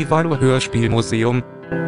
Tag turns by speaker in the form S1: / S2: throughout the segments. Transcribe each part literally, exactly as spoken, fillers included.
S1: Archivalo Hörspielmuseum.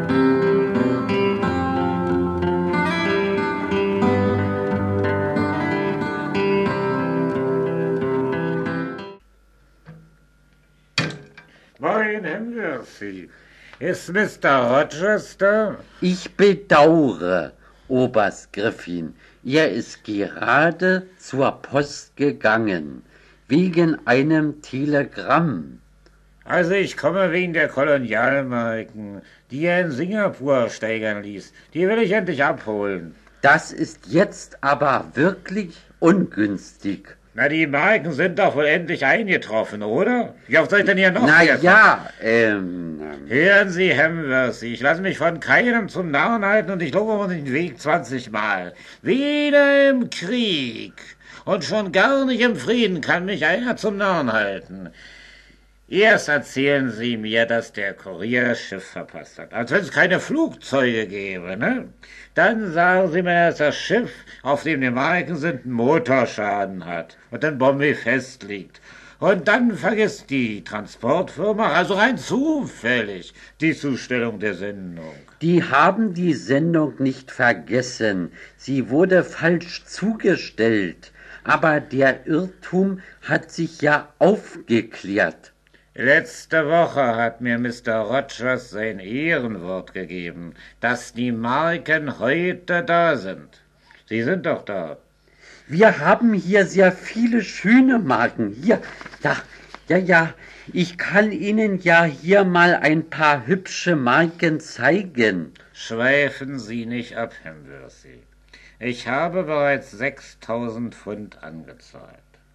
S2: Moin, haben wir Sie. Ist Mister Rogers da?
S3: Ich bedauere, Oberst Griffin, er ist gerade zur Post gegangen, wegen einem Telegramm.
S2: Also ich komme wegen der Kolonialmarken, die er in Singapur steigern ließ. Die will ich endlich abholen.
S3: Das ist jetzt aber wirklich ungünstig.
S2: Na, die Marken sind doch wohl endlich eingetroffen, oder? Wie oft soll ich denn hier noch
S3: Na
S2: herkommen?
S3: ja, ähm...
S2: Hören Sie, Hamworthy, ich lasse mich von keinem zum Narren halten und ich laufe über den Weg zwanzigmal. Weder im Krieg und schon gar nicht im Frieden kann mich einer zum Narren halten. Erst erzählen Sie mir, dass der Kurier das Schiff verpasst hat, als wenn es keine Flugzeuge gäbe, ne? Dann sagen Sie mir, dass das Schiff, auf dem die Marken sind, einen Motorschaden hat und in Bombay festliegt. Und dann vergisst die Transportfirma, also rein zufällig, die Zustellung der Sendung.
S3: Die haben die Sendung nicht vergessen. Sie wurde falsch zugestellt. Aber der Irrtum hat sich ja aufgeklärt.
S2: Letzte Woche hat mir Mister Rogers sein Ehrenwort gegeben, dass die Marken heute da sind. Sie sind doch da.
S3: Wir haben hier sehr viele schöne Marken. Hier, ja, ja, ja. Ich kann Ihnen ja hier mal ein paar hübsche Marken zeigen.
S2: Schweifen Sie nicht ab, Hamworthy. Ich habe bereits sechstausend Pfund angezahlt.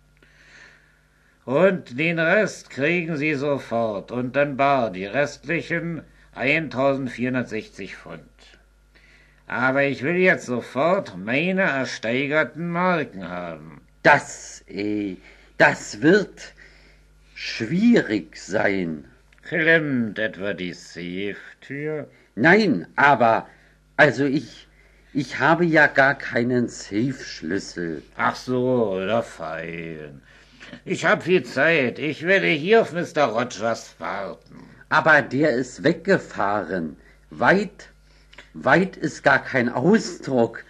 S2: Und den Rest kriegen Sie sofort und dann bar, die restlichen eintausendvierhundertsechzig Pfund. Aber ich will jetzt sofort meine ersteigerten Marken haben.
S3: Das, äh, das wird schwierig sein.
S2: Klemmt etwa die Safe-Tür?
S3: Nein, aber, also ich, ich habe ja gar keinen Safe-Schlüssel.
S2: Ach so, da fein. Ich hab viel Zeit. Ich werde hier auf Mister Rogers warten.
S3: Aber der ist weggefahren. Weit, weit ist gar kein Ausdruck.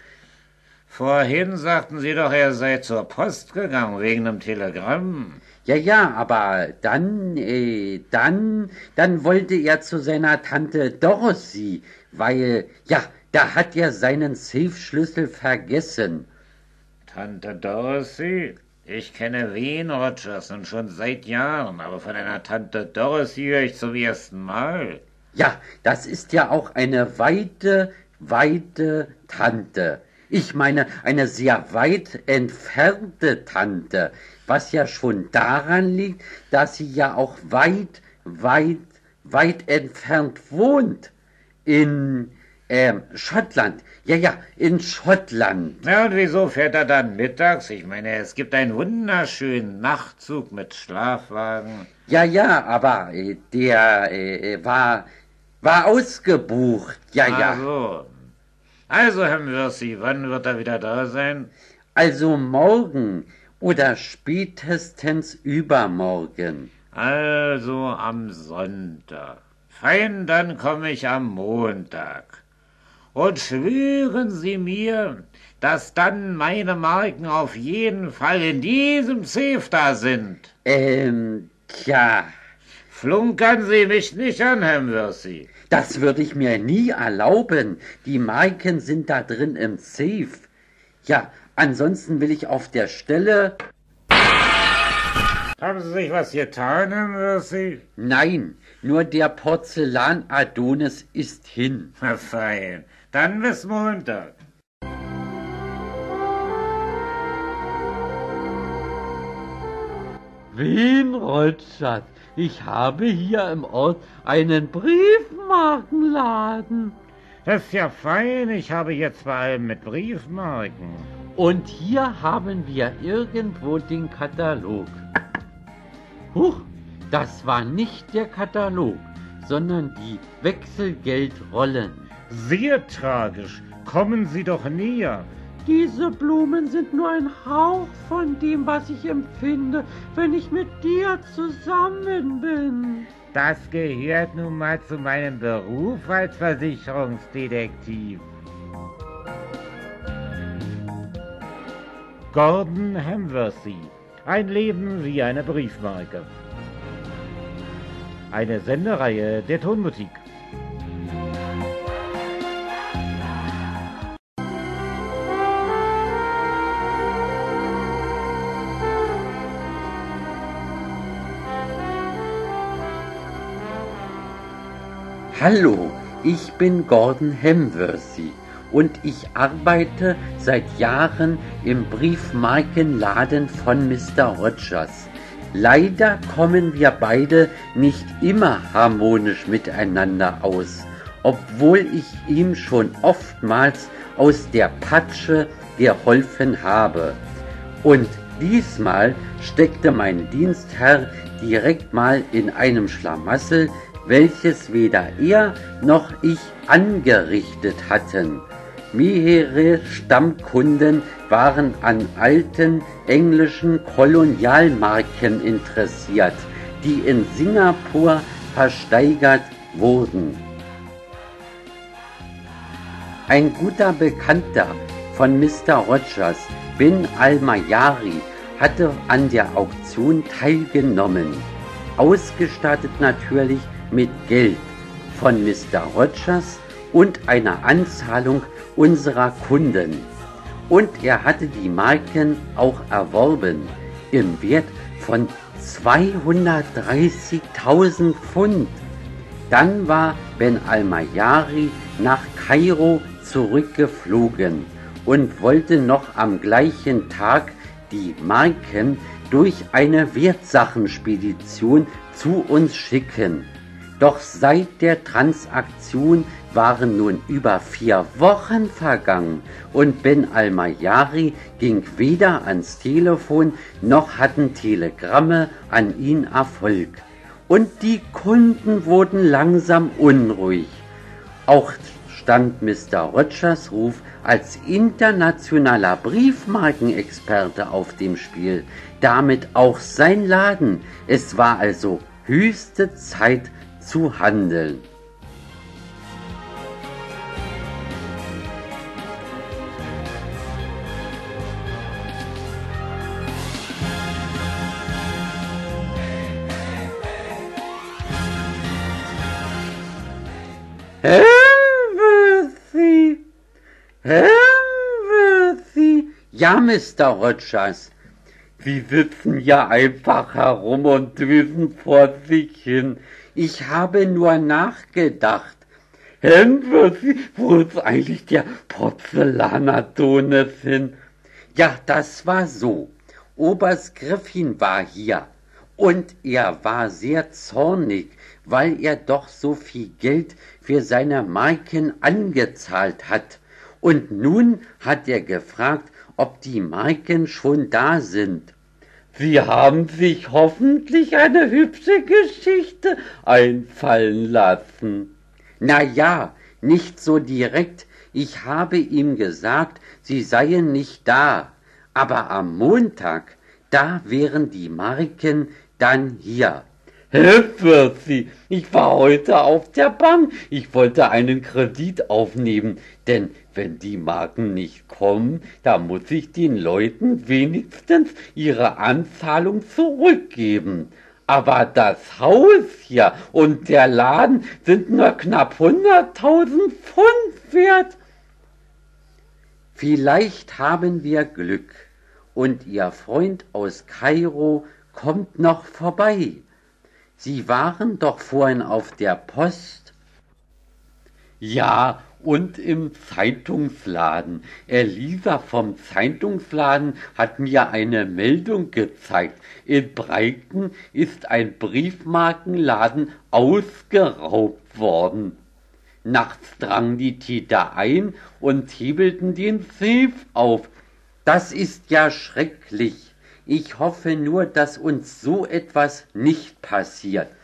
S2: Vorhin sagten Sie doch, er sei zur Post gegangen, wegen einem Telegramm.
S3: Ja, ja, aber dann, äh, dann, dann wollte er zu seiner Tante Dorothy, weil, ja, da hat er seinen Safe-Schlüssel vergessen.
S2: Tante Dorothy? Ich kenne wen Rogers und schon seit Jahren, aber von einer Tante Dorothy höre ich zum ersten Mal.
S3: Ja, das ist ja auch eine weite, weite Tante. Ich meine, eine sehr weit entfernte Tante, was ja schon daran liegt, dass sie ja auch weit, weit, weit entfernt wohnt. In ähm, Schottland. Ja, ja, in Schottland.
S2: Na und wieso fährt er dann mittags? Ich meine, es gibt einen wunderschönen Nachtzug mit Schlafwagen.
S3: Ja, ja, aber äh, der äh, war, war ausgebucht. Ja,
S2: Ach
S3: ja.
S2: so. Also, Hamworthy, wann wird er wieder da sein?
S3: Also morgen oder spätestens übermorgen.
S2: Also am Sonntag. Fein, dann komme ich am Montag. Und schwören Sie mir, dass dann meine Marken auf jeden Fall in diesem Safe da sind.
S3: Ähm, tja,
S2: Flunkern Sie mich nicht an, Hamworthy.
S3: das würde ich mir nie erlauben. Die Marken sind da drin im Safe. Ja, ansonsten will ich auf der Stelle...
S2: Haben Sie sich was getan, Hamworthy?
S3: Nein, nur der Porzellan-Adonis ist hin.
S2: Na fein, dann bis Montag.
S3: Wen, Rotschat? Ich habe hier im Ort einen Briefmarkenladen.
S2: Das ist ja fein, ich habe jetzt bei allem mit Briefmarken.
S3: Und hier haben wir irgendwo den Katalog. Huch, das war nicht der Katalog, sondern die Wechselgeldrollen.
S2: Sehr tragisch. Kommen Sie doch näher.
S1: Diese Blumen sind nur ein Hauch von dem, was ich empfinde, wenn ich mit dir zusammen bin.
S2: Das gehört nun mal zu meinem Beruf als Versicherungsdetektiv. Gordon Hamworthy. Ein Leben wie eine Briefmarke. Eine Sendereihe der Tonmusik.
S3: Hallo, ich bin Gordon Hamworthy und ich arbeite seit Jahren im Briefmarkenladen von Mister Rogers. Leider kommen wir beide nicht immer harmonisch miteinander aus, obwohl ich ihm schon oftmals aus der Patsche geholfen habe. Und diesmal steckte mein Dienstherr direkt mal in einem Schlamassel, welches weder er noch ich angerichtet hatten. Mehrere Stammkunden waren an alten englischen Kolonialmarken interessiert, die in Singapur versteigert wurden. Ein guter Bekannter von Mister Rogers, Ben Almayari, hatte an der Auktion teilgenommen, ausgestattet natürlich mit Geld von Mister Rogers und einer Anzahlung unserer Kunden. Und er hatte die Marken auch erworben im Wert von zweihundertdreißigtausend Pfund. Dann war Ben Almayari nach Kairo zurückgeflogen und wollte noch am gleichen Tag die Marken durch eine Wertsachenspedition zu uns schicken. Doch seit der Transaktion waren nun über vier Wochen vergangen und Ben Almayari ging weder ans Telefon noch hatten Telegramme an ihn Erfolg. Und die Kunden wurden langsam unruhig. Auch stand Mister Rogers Ruf als internationaler Briefmarkenexperte auf dem Spiel, damit auch sein Laden. Es war also höchste Zeit zu handeln. Hamworthy, Hamworthy. Ja, Mister Rogers. Sie sitzen ja einfach herum und dösen vor sich hin. Ich habe nur nachgedacht. Hamworthy, wo ist eigentlich der Porzellanerdonis hin? Ja, das war so. Oberst Griffin war hier. Und er war sehr zornig, weil er doch so viel Geld für seine Marken angezahlt hat. Und nun hat er gefragt, ob die Marken schon da sind. Sie haben sich hoffentlich eine hübsche Geschichte einfallen lassen. Na ja, nicht so direkt. Ich habe ihm gesagt, sie seien nicht da. Aber am Montag, da wären die Marken dann hier. Hamworthy, ich war heute auf der Bank. Ich wollte einen Kredit aufnehmen, denn wenn die Marken nicht kommen, da muss ich den Leuten wenigstens ihre Anzahlung zurückgeben. Aber das Haus hier und der Laden sind nur knapp hunderttausend Pfund wert. Vielleicht haben wir Glück und Ihr Freund aus Kairo kommt noch vorbei. Sie waren doch vorhin auf der Post. Ja, und im Zeitungsladen. Elisa vom Zeitungsladen hat mir eine Meldung gezeigt. In Brighton ist ein Briefmarkenladen ausgeraubt worden. Nachts drangen die Täter ein und hebelten den Safe auf. Das ist ja schrecklich. Ich hoffe nur, dass uns so etwas nicht passiert.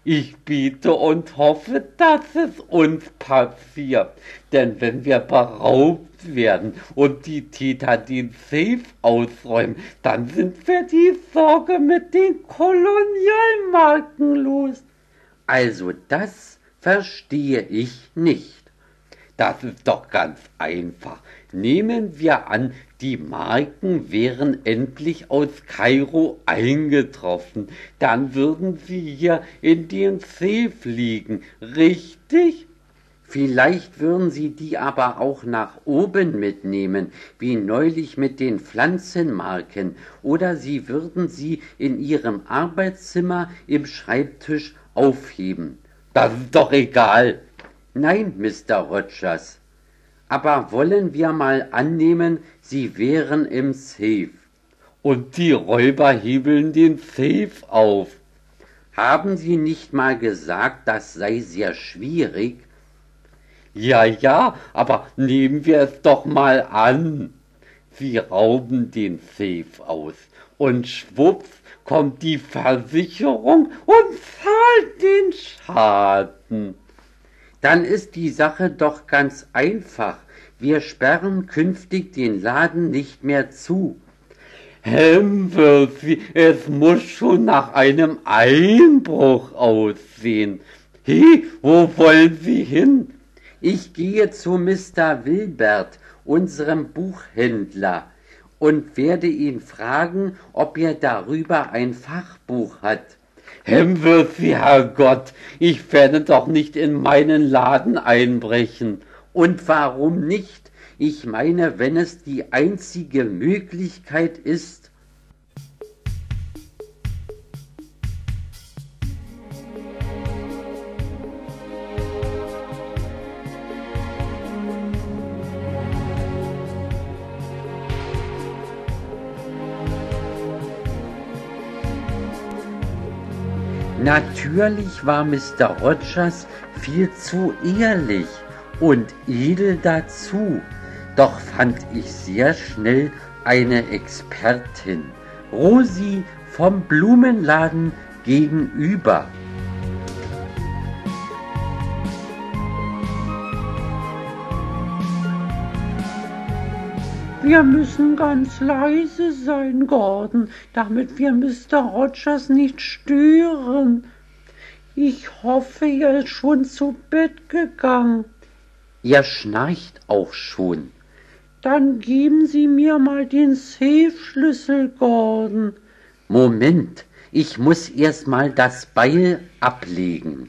S3: Ich biete und hoffe, dass es uns passiert. Denn wenn wir beraubt werden und die Täter den Safe ausräumen, dann sind wir die Sorge mit den Kolonialmarken los. Also das verstehe ich nicht. Das ist doch ganz einfach. Nehmen wir an, die Marken wären endlich aus Kairo eingetroffen. Dann würden sie hier in den Safe liegen, richtig? Vielleicht würden sie die aber auch nach oben mitnehmen, wie neulich mit den Pflanzenmarken, oder sie würden sie in ihrem Arbeitszimmer im Schreibtisch aufheben. Das ist doch egal. Nein, Mister Rogers. Aber wollen wir mal annehmen, sie wären im Safe. Und die Räuber hebeln den Safe auf. Haben Sie nicht mal gesagt, das sei sehr schwierig? Ja, ja, aber nehmen wir es doch mal an. Sie rauben den Safe aus und schwupps kommt die Versicherung und zahlt den Schaden. Dann ist die Sache doch ganz einfach. Wir sperren künftig den Laden nicht mehr zu. Hemsworthy, es muss schon nach einem Einbruch aussehen. He, wo wollen Sie hin? Ich gehe zu Mister Wilbert, unserem Buchhändler, und werde ihn fragen, ob er darüber ein Fachbuch hat. Hemsworthy, Herrgott, ich werde doch nicht in meinen Laden einbrechen. Und warum nicht? Ich meine, wenn es die einzige Möglichkeit ist. Natürlich war Mister Rogers viel zu ehrlich und edel dazu, doch fand ich sehr schnell eine Expertin, Rosi vom Blumenladen gegenüber.
S1: Wir müssen ganz leise sein, Gordon, damit wir Mister Rogers nicht stören. Ich hoffe, er ist schon zu Bett gegangen.
S3: Er schnarcht auch schon.
S1: Dann geben Sie mir mal den Safe-Schlüssel, Gordon.
S3: Moment, ich muss erst mal das Beil ablegen.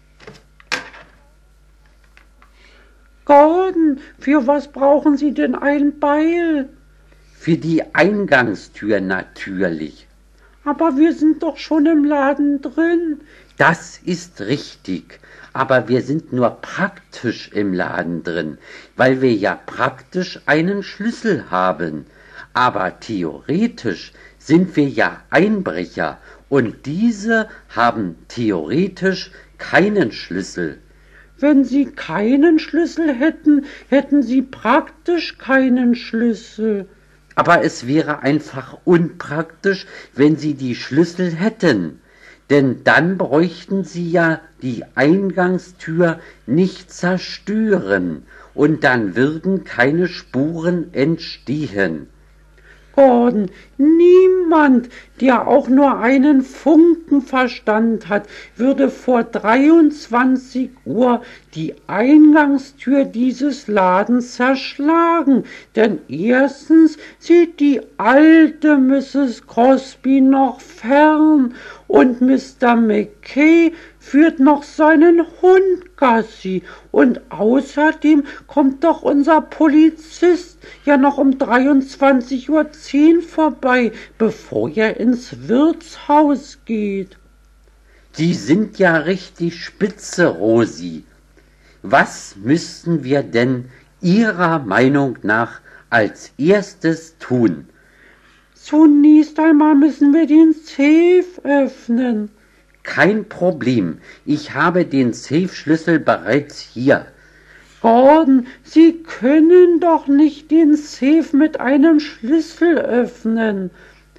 S1: Gordon, für was brauchen Sie denn ein Beil?
S3: Für die Eingangstür natürlich.
S1: Aber wir sind doch schon im Laden drin.
S3: Das ist richtig, aber wir sind nur praktisch im Laden drin, weil wir ja praktisch einen Schlüssel haben. Aber theoretisch sind wir ja Einbrecher und diese haben theoretisch keinen Schlüssel.
S1: Wenn Sie keinen Schlüssel hätten, hätten Sie praktisch keinen Schlüssel.
S3: Aber es wäre einfach unpraktisch, wenn Sie die Schlüssel hätten. Denn dann bräuchten Sie ja die Eingangstür nicht zerstören und dann würden keine Spuren entstehen.
S1: Gordon, niemand, der auch nur einen Funken Verstand hat, würde vor dreiundzwanzig Uhr die Eingangstür dieses Ladens zerschlagen, denn erstens sieht die alte Misses Crosby noch fern und Mister McKay führt noch seinen Hund Gassi und außerdem kommt doch unser Polizist ja noch um dreiundzwanzig Uhr zehn vorbei, bevor er ins Wirtshaus geht.
S3: Die sind ja richtig spitze, Rosi. Was müssten wir denn Ihrer Meinung nach als erstes tun?
S1: Zunächst einmal müssen wir den Safe öffnen.
S3: Kein Problem, ich habe den Safe-Schlüssel bereits hier.
S1: Gordon, Sie können doch nicht den Safe mit einem Schlüssel öffnen.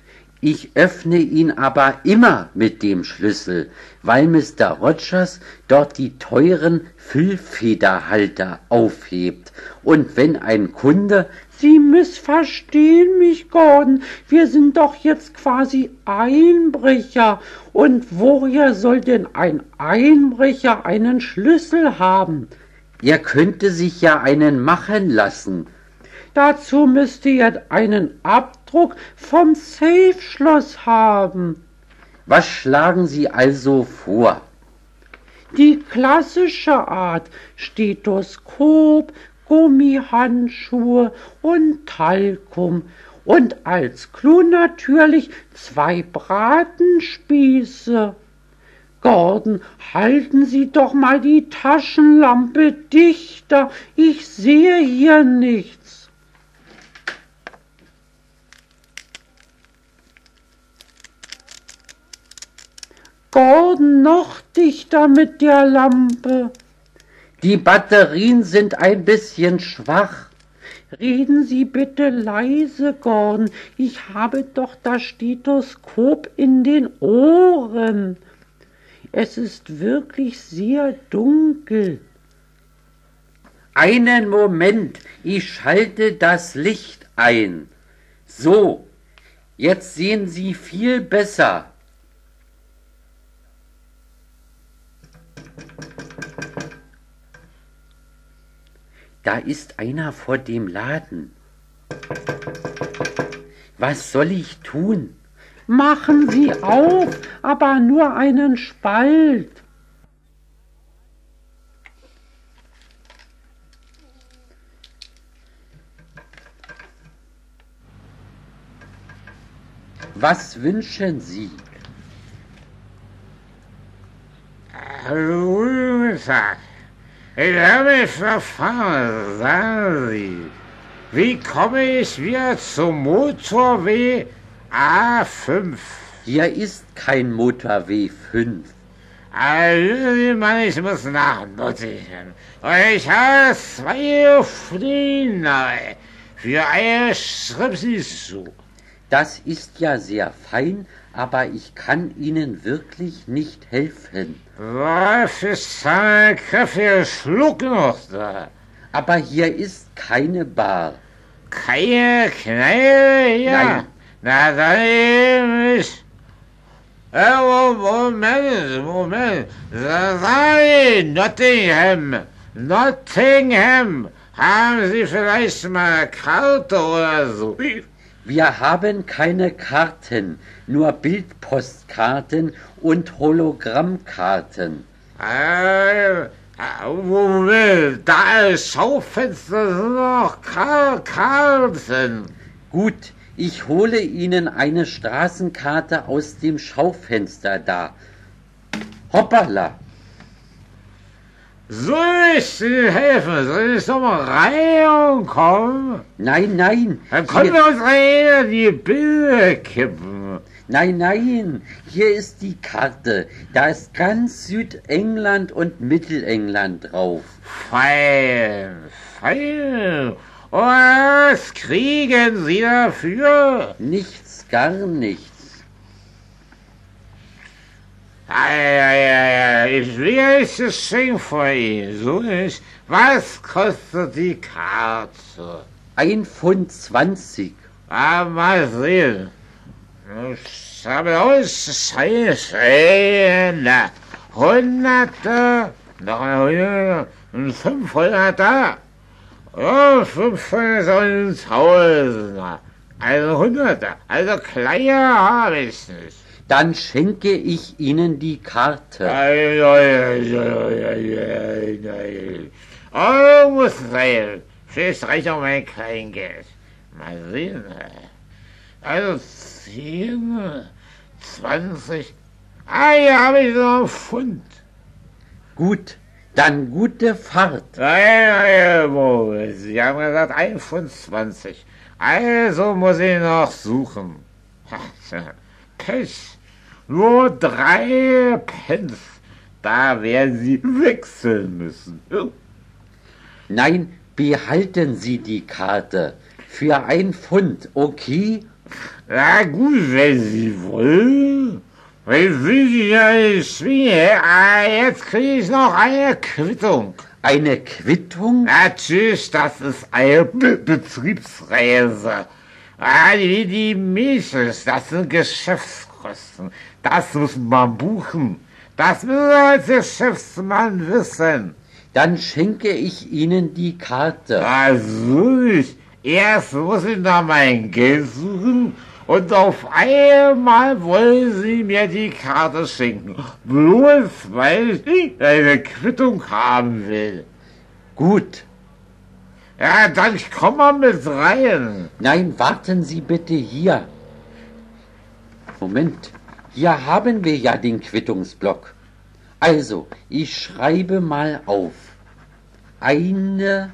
S3: Ich öffne ihn aber immer mit dem Schlüssel, weil Mister Rogers dort die teuren Füllfederhalter aufhebt. Und wenn ein Kunde...
S1: Sie missverstehen mich, Gordon. Wir sind doch jetzt quasi Einbrecher. Und woher soll denn ein Einbrecher einen Schlüssel haben?
S3: Er könnte sich ja einen machen lassen.
S1: Dazu müsste er einen Abdruck vom Safe-Schloss haben.
S3: Was schlagen Sie also vor?
S1: Die klassische Art: Stethoskop, Gummihandschuhe und Talkum. Und als Clou natürlich zwei Bratenspieße. Gordon, halten Sie doch mal die Taschenlampe dichter. Ich sehe hier nichts. Gordon, noch dichter mit der Lampe.
S3: Die Batterien sind ein bisschen schwach.
S1: Reden Sie bitte leise, Gordon. Ich habe doch das Stethoskop in den Ohren. Es ist wirklich sehr dunkel.
S3: Einen Moment, ich schalte das Licht ein. So, jetzt sehen Sie viel besser. Da ist einer vor dem Laden. Was soll ich tun?
S1: Machen Sie auf, aber nur einen Spalt.
S3: Was wünschen Sie?
S2: Guten Tag. Ich habe mich verfahren, sagen Sie. Wie komme ich wieder zum Motorweg A fünf?
S3: Hier ist kein Motorweg fünf.
S2: Also, Mann, ich muss nachnotieren. Und ich habe zwei Fliegen für eine Stripsy-Schuh.
S3: Das ist ja sehr fein, aber ich kann Ihnen wirklich nicht helfen.
S2: Was ist ein kräftiger Schluck noch da?
S3: Aber hier ist keine Bar.
S2: Keine Kneipe hier?
S3: Nein.
S2: Na, dann eben nicht. Äh, Moment, Moment. Sorry, Nottingham. Nottingham. Haben Sie vielleicht mal eine Karte oder so?
S3: Wir haben keine Karten, nur Bildpostkarten und Hologrammkarten.
S2: Äh, Moment, da ist Schaufenster sind noch Karten.
S3: Gut, ich hole Ihnen eine Straßenkarte aus dem Schaufenster da. Hoppala!
S2: Soll ich Ihnen helfen? Soll ich doch mal reinkommen?
S3: Nein, nein!
S2: Dann können wir uns rein die Bilder kippen.
S3: Nein, nein! Hier ist die Karte. Da ist ganz Südengland und Mittelengland drauf.
S2: Fein, fein. Und was kriegen Sie dafür?
S3: Nichts, gar nichts.
S2: Ja, ja, ja, ja, ich will jetzt das Geschenk von Ihnen, so nicht. Was kostet die Karte?
S3: Ein Pfund zwanzig.
S2: Ah, mal sehen. Ich habe aus Scheiße. Hunderte, noch ein Hundert, ein Fünfhunderter. Oh, fünfhundert und Tausender. Also Hunderter, also kleiner habe ich nicht.
S3: Dann schenke ich Ihnen die Karte.
S2: Ei, ei, ei, ei, ei, ei, ei. Oh, muss sein. Vielleicht reicht auch mein Kleingeld. Mal sehen. Also zehn, zwanzig. Ah, hier habe ich noch einen Pfund.
S3: Gut, dann gute Fahrt.
S2: Ei, ei, Sie haben gesagt ein Pfund zwanzig. Also muss ich noch suchen. Pech. Nur drei Pence. Da werden Sie wechseln müssen.
S3: Nein, behalten Sie die Karte. Für ein Pfund, okay?
S2: Na gut, wenn Sie wollen. Wenn Sie ja nicht zwingen. Ah, jetzt kriege ich noch eine Quittung.
S3: Eine Quittung?
S2: Natürlich, das ist eine Be Betriebsreise. Ah, die, die Milches, das sind Geschäftskosten. Das muss man buchen. Das muss man als Geschäftsmann wissen.
S3: Dann schenke ich Ihnen die Karte.
S2: Also nicht. Erst muss ich nach meinem Geld suchen und auf einmal wollen Sie mir die Karte schenken. Bloß weil ich eine Quittung haben will.
S3: Gut.
S2: Ja, dann komm mal mit rein.
S3: Nein, warten Sie bitte hier. Moment, hier haben wir ja den Quittungsblock. Also, ich schreibe mal auf. Eine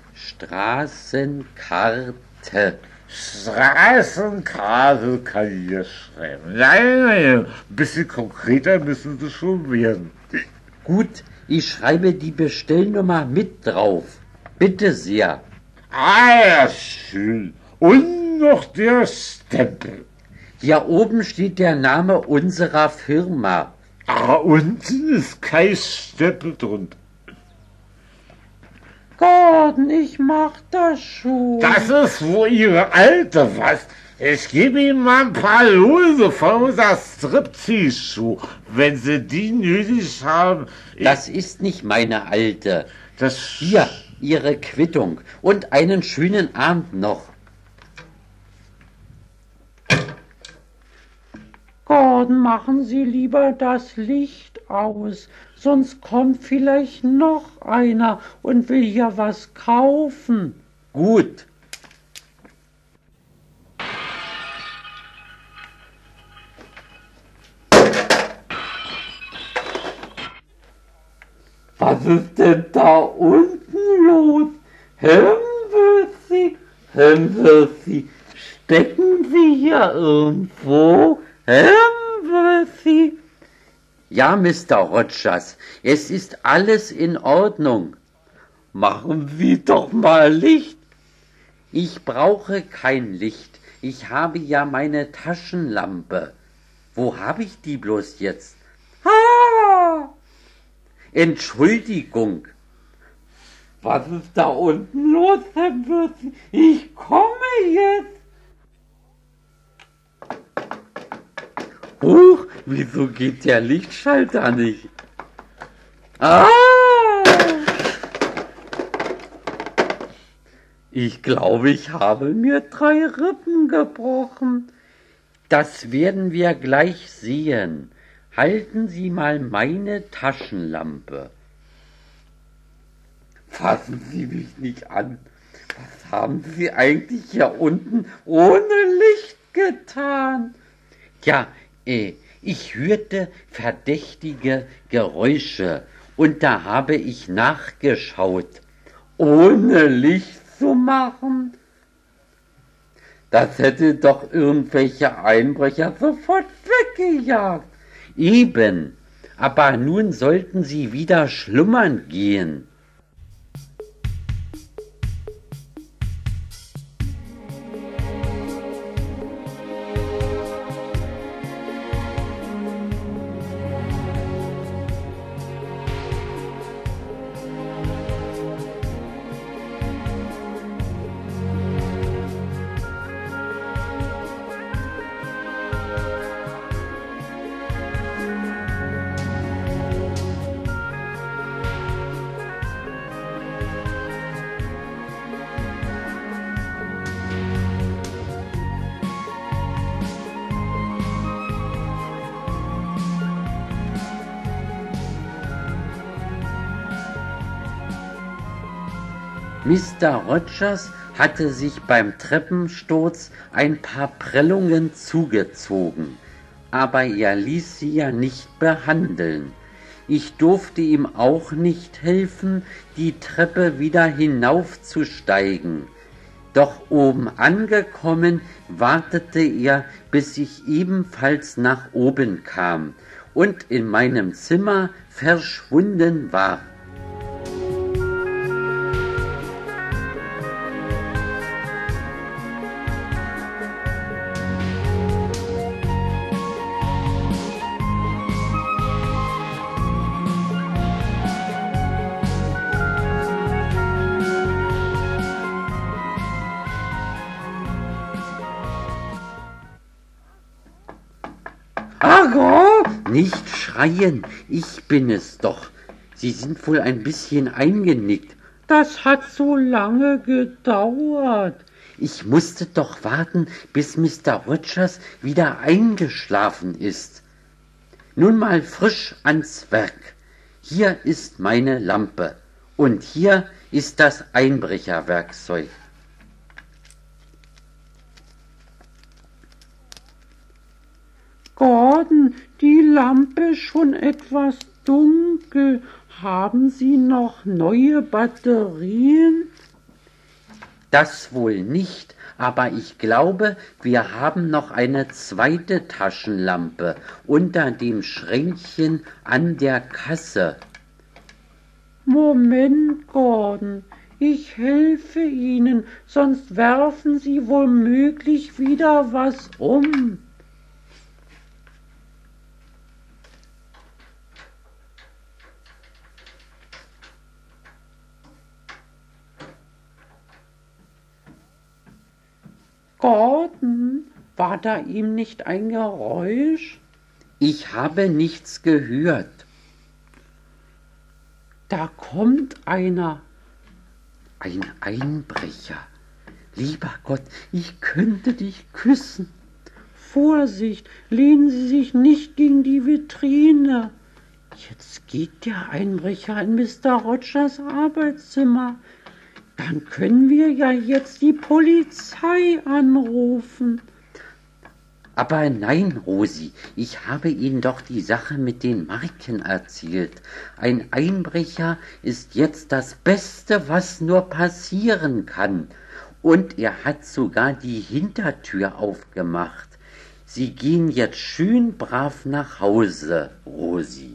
S3: Straßenkarte.
S2: Straßenkarte kann ich hier schreiben. Nein, nein, ein bisschen konkreter müssen Sie schon werden.
S3: Gut, ich schreibe die Bestellnummer mit drauf. Bitte sehr.
S2: Ah, ja, schön. Und noch der Stempel.
S3: Hier oben steht der Name unserer Firma.
S2: Ah, unten ist kein Stempel drunter.
S1: Gordon, ich mach das schon.
S2: Das ist wohl Ihre Alte, was? Ich gebe Ihnen mal ein paar Lose von unserer Striptease-Schuh, wenn Sie die nötig haben. Ich,
S3: Das ist nicht meine Alte.
S2: das
S3: Hier, Ihre Quittung und einen schönen Abend noch.
S1: Gordon, machen Sie lieber das Licht aus, sonst kommt vielleicht noch einer und will ja was kaufen.
S3: Gut.
S1: Was ist denn da unten los? Hemwürzi, Hemwürzi, stecken Sie hier irgendwo? Hemwürzi?
S3: Ja, Mister Rogers, es ist alles in Ordnung.
S1: Machen Sie doch mal Licht.
S3: Ich brauche kein Licht. Ich habe ja meine Taschenlampe. Wo habe ich die bloß jetzt?
S1: Ah,
S3: Entschuldigung.
S1: was ist da unten los, Hemwürzi? Ich komme jetzt.
S3: Huch, wieso geht der Lichtschalter nicht?
S1: Ah,
S3: Ich glaube, ich habe mir drei Rippen gebrochen. Das werden wir gleich sehen. Halten Sie mal meine Taschenlampe.
S1: fassen Sie mich nicht an. Was haben Sie eigentlich hier unten ohne Licht getan?
S3: Ja, äh, ich hörte verdächtige Geräusche und da habe ich nachgeschaut.
S1: Ohne Licht zu machen? Das hätte doch irgendwelche Einbrecher sofort weggejagt.
S3: Eben, aber nun sollten Sie wieder schlummern gehen. Mister Rogers hatte sich beim Treppensturz ein paar Prellungen zugezogen, aber er ließ sie ja nicht behandeln. Ich durfte ihm auch nicht helfen, die Treppe wieder hinaufzusteigen. Doch oben angekommen, wartete er, bis ich ebenfalls nach oben kam und in meinem Zimmer verschwunden war.
S1: Ärger?
S3: Nicht schreien, ich bin es doch. Sie sind wohl ein bisschen eingenickt.
S1: Das hat so lange gedauert.
S3: Ich musste doch warten, bis Mister Rogers wieder eingeschlafen ist. Nun mal frisch ans Werk. Hier ist meine Lampe und hier ist das Einbrecherwerkzeug.
S1: Gordon, die Lampe ist schon etwas dunkel. Haben Sie noch neue Batterien?
S3: Das wohl nicht, aber ich glaube, wir haben noch eine zweite Taschenlampe unter dem Schränkchen an der Kasse.
S1: Moment, Gordon, ich helfe Ihnen, sonst werfen Sie womöglich wieder was um. Gordon, war da ihm nicht ein Geräusch?
S3: Ich habe nichts gehört.
S1: Da kommt einer.
S3: Ein Einbrecher. Lieber Gott, ich könnte dich küssen.
S1: Vorsicht, lehnen Sie sich nicht gegen die Vitrine. Jetzt geht der Einbrecher in Mister Rogers Arbeitszimmer. Dann können wir ja jetzt die Polizei anrufen.
S3: Aber nein, Rosi, ich habe Ihnen doch die Sache mit den Marken erzählt. Ein Einbrecher ist jetzt das Beste, was nur passieren kann. Und er hat sogar die Hintertür aufgemacht. Sie gehen jetzt schön brav nach Hause, Rosi.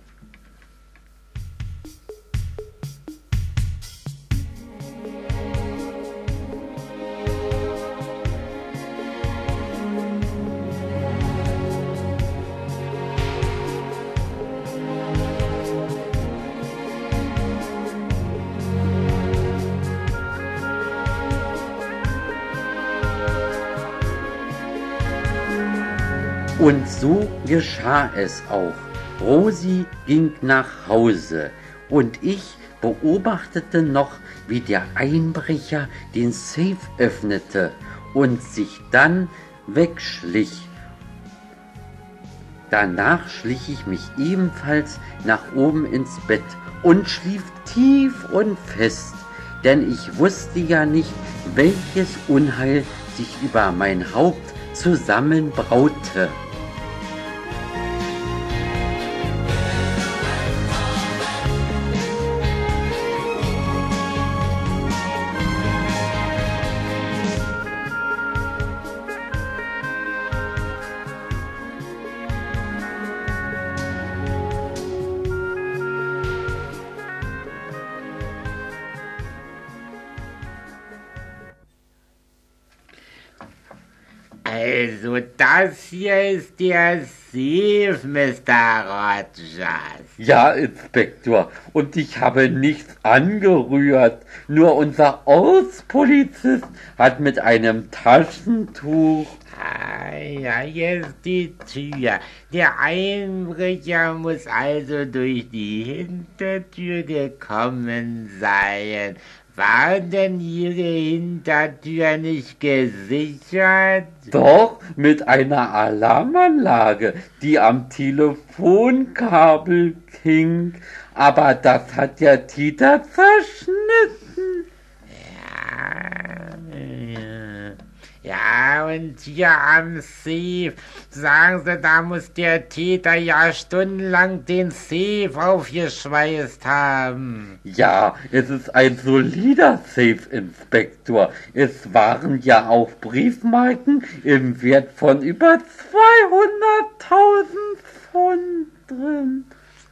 S3: Und so geschah es auch. Rosi ging nach Hause und ich beobachtete noch, wie der Einbrecher den Safe öffnete und sich dann wegschlich. Danach schlich ich mich ebenfalls nach oben ins Bett und schlief tief und fest, denn ich wusste ja nicht, welches Unheil sich über mein Haupt zusammenbraute.
S2: Also, das hier ist der Safe, Mister Rogers.
S3: Ja, Inspektor, und ich habe nichts angerührt. Nur unser Ortspolizist hat mit einem Taschentuch...
S2: Ah, ja, hier ist die Tür. Der Einbrecher muss also durch die Hintertür gekommen sein. War denn Ihre Hintertür nicht gesichert?
S3: Doch, mit einer Alarmanlage, die am Telefonkabel hing. Aber das hat der Täter zerschnitten.
S2: Ja, ja. Ja, und hier am Safe, sagen Sie, da muss der Täter ja stundenlang den Safe aufgeschweißt haben.
S3: Ja, es ist ein solider Safe-Inspektor. Es waren ja auch Briefmarken im Wert von über zweihunderttausend Pfund drin.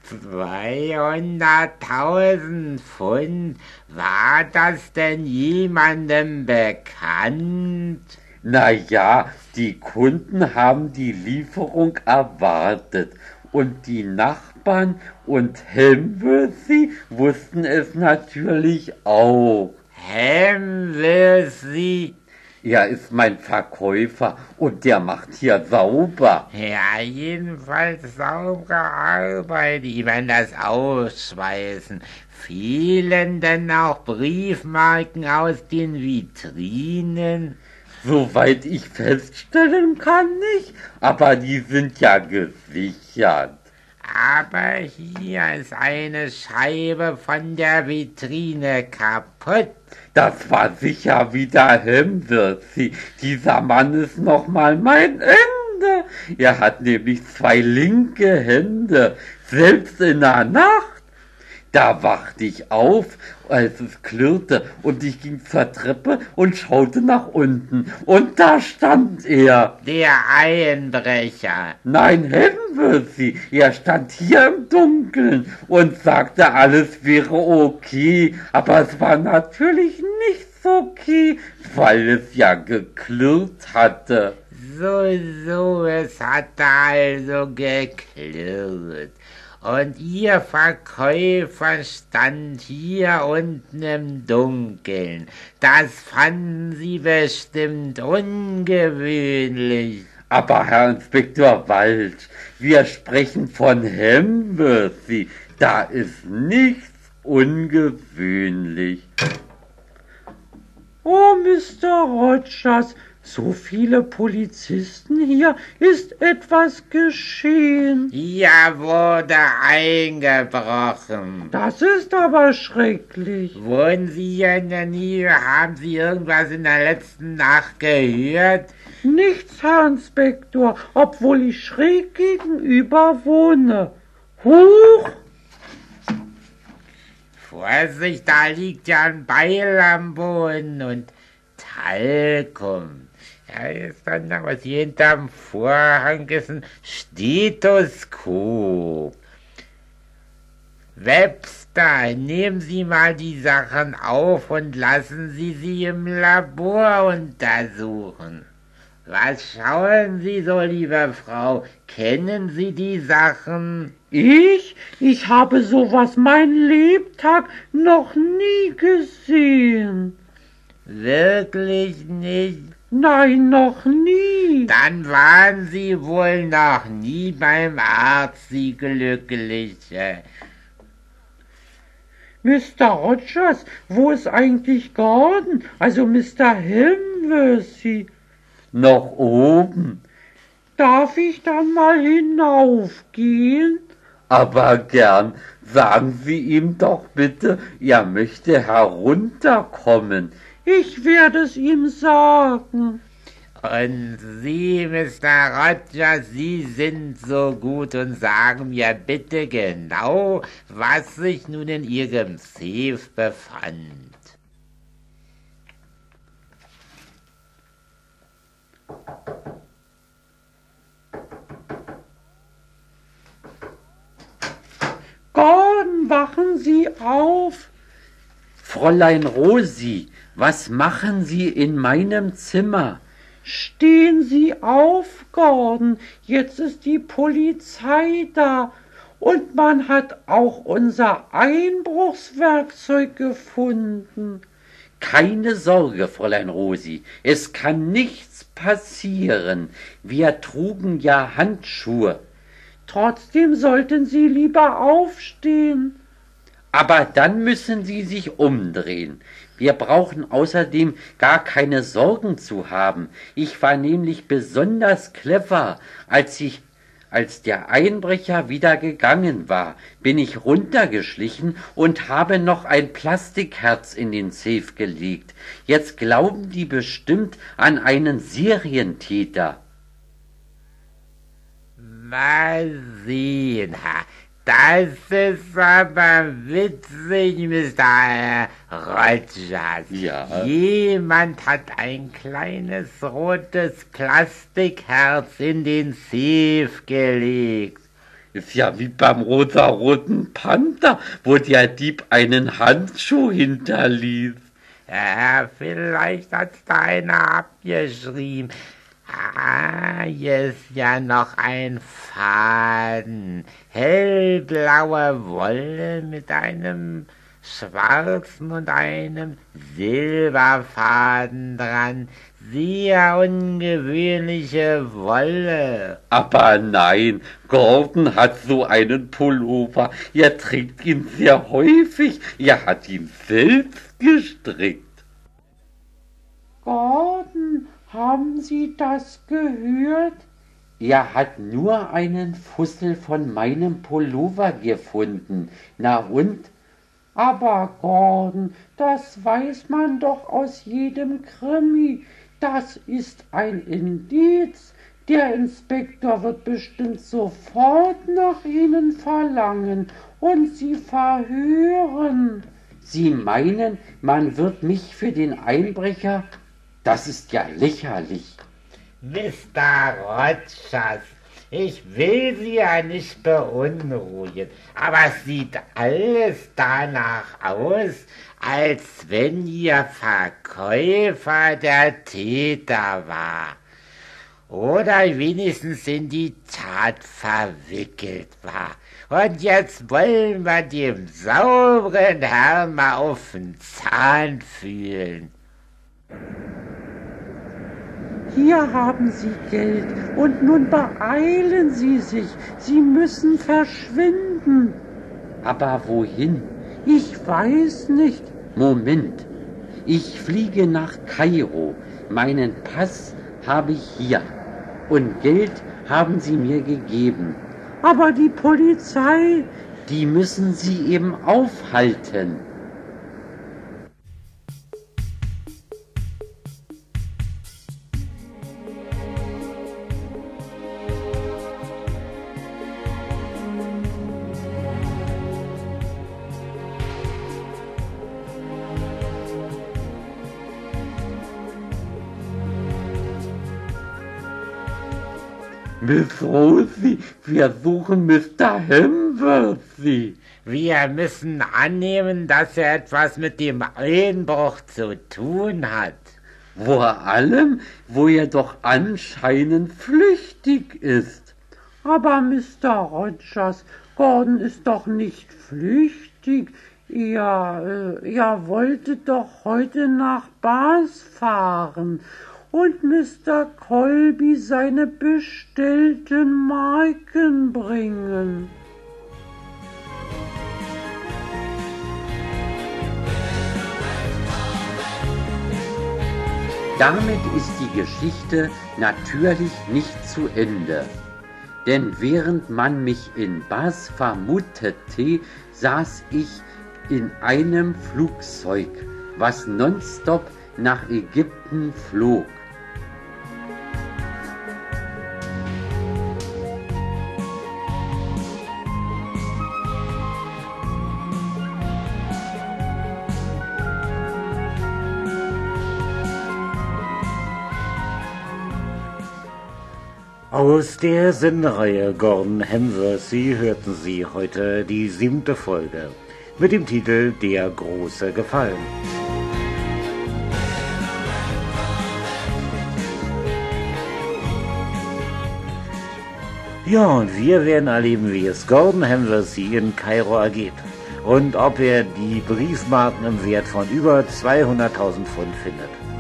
S2: zweihunderttausend Pfund? War das denn jemandem bekannt?
S3: Na ja, die Kunden haben die Lieferung erwartet und die Nachbarn und Helmsworthy wussten es natürlich auch.
S2: Helmsworthy?
S3: Er ist mein Verkäufer und der macht hier sauber.
S2: Ja, jedenfalls saubere Arbeit. Ich werde das ausschweißen. Fehlen denn auch Briefmarken aus den Vitrinen?
S3: Soweit ich feststellen kann, nicht, aber die sind ja gesichert.
S2: Aber hier ist eine Scheibe von der Vitrine kaputt.
S3: Das war sicher wieder Hemsworthy. Dieser Mann ist noch mal mein Ende. Er hat nämlich zwei linke Hände, selbst in der Nacht. Da wachte ich auf, als es klirrte, und ich ging zur Treppe und schaute nach unten. Und da stand er.
S2: Der Einbrecher.
S3: Nein, Hemsworthy, er stand hier im Dunkeln und sagte, alles wäre okay. Aber es war natürlich nichts okay, weil es ja geklirrt hatte.
S2: So, so, es hatte also geklirrt. Und Ihr Verkäufer stand hier unten im Dunkeln. Das fanden Sie bestimmt ungewöhnlich.
S3: Aber Herr Inspektor Wald, wir sprechen von Hemsworthy. Da ist nichts ungewöhnlich.
S1: Oh, Mister Rogers, so viele Polizisten hier, ist etwas geschehen.
S2: Hier wurde eingebrochen.
S1: Das ist aber schrecklich.
S2: Wohnen Sie hier in der Nähe? Haben Sie irgendwas in der letzten Nacht gehört?
S1: Nichts, Herr Inspektor, obwohl ich schräg gegenüber wohne. Huch!
S2: Vorsicht, da liegt ja ein Beil am Boden und Talkum. Ja, ist dann noch was hier hinterm Vorhang ist ein Stethoskop. Webster, nehmen Sie mal die Sachen auf und lassen Sie sie im Labor untersuchen. Was schauen Sie so, liebe Frau? Kennen Sie die Sachen?
S1: Ich? Ich habe sowas mein Lebtag noch nie gesehen.
S2: Wirklich nicht?
S1: Nein, noch nie.
S2: Dann waren Sie wohl noch nie beim Arzt, Sie Glückliche.
S1: Mister Rogers, wo ist eigentlich Gordon? Also Mister Hemsworthy?
S3: Noch oben.
S1: Darf ich dann mal hinaufgehen?
S3: Aber gern, sagen Sie ihm doch bitte, er möchte herunterkommen.
S1: Ich werde es ihm sagen.
S2: Und Sie, Mister Rogers, Sie sind so gut und sagen mir bitte genau, was sich nun in Ihrem Safe befand.
S1: Gordon, wachen Sie auf.
S3: Fräulein Rosi, was machen Sie in meinem Zimmer?
S1: Stehen Sie auf, Gordon. Jetzt ist die Polizei da. Und man hat auch unser Einbruchswerkzeug gefunden.
S3: Keine Sorge, Fräulein Rosi, es kann nichts passieren. Wir trugen ja Handschuhe.
S1: Trotzdem sollten Sie lieber aufstehen.
S3: Aber dann müssen Sie sich umdrehen. Wir brauchen außerdem gar keine Sorgen zu haben. Ich war nämlich besonders clever. Als ich, als der Einbrecher wieder gegangen war, bin ich runtergeschlichen und habe noch ein Plastikherz in den Safe gelegt. Jetzt glauben die bestimmt an einen Serientäter.
S2: Mal sehen, ha. Das ist aber witzig, Mister Rogers.
S3: Ja.
S2: Jemand hat ein kleines rotes Plastikherz in den Safe gelegt.
S3: Ist ja wie beim rosa-roten Panther, wo der Dieb einen Handschuh hinterließ.
S2: Ja, vielleicht hat's da einer abgeschrieben. Ah, hier ist ja noch ein Faden. Hellblaue Wolle mit einem schwarzen und einem Silberfaden dran. Sehr ungewöhnliche Wolle.
S3: Aber nein, Gordon hat so einen Pullover. Er trägt ihn sehr häufig. Er hat ihn selbst gestrickt.
S1: Gordon, haben Sie das gehört?
S3: Er hat nur einen Fussel von meinem Pullover gefunden. Na und?
S1: Aber Gordon, das weiß man doch aus jedem Krimi. Das ist ein Indiz. Der Inspektor wird bestimmt sofort nach Ihnen verlangen und Sie verhören.
S3: Sie meinen, man wird mich für den Einbrecher? Das ist ja lächerlich.
S2: Mister Rogers, ich will Sie ja nicht beunruhigen, aber es sieht alles danach aus, als wenn Ihr Verkäufer der Täter war. Oder wenigstens in die Tat verwickelt war. Und jetzt wollen wir dem sauberen Herrn mal auf den Zahn fühlen.
S1: Hier haben Sie Geld und nun beeilen Sie sich. Sie müssen verschwinden.
S3: Aber wohin?
S1: Ich weiß nicht.
S3: Moment, ich fliege nach Kairo. Meinen Pass habe ich hier und Geld haben Sie mir gegeben.
S1: Aber die Polizei...
S3: Die müssen Sie eben aufhalten. Miss Rosie, wir suchen Mister Hamworthy.
S2: Wir müssen annehmen, dass er etwas mit dem Einbruch zu tun hat.
S3: Vor allem, wo er doch anscheinend flüchtig ist.
S1: Aber Mister Rogers, Gordon ist doch nicht flüchtig. Er, äh, er wollte doch heute nach Bath fahren und Mister Colby seine bestellten Marken bringen.
S3: Damit ist die Geschichte natürlich nicht zu Ende. Denn während man mich in Bath vermutete, saß ich in einem Flugzeug, was nonstop nach Ägypten flog.
S2: Aus der Sendereihe Gordon Hamworthy hörten Sie heute die siebte Folge mit dem Titel Der große Gefallen. Ja, und wir werden erleben, wie es Gordon Hamworthy in Kairo ergeht und ob er die Briefmarken im Wert von über zweihunderttausend Pfund findet.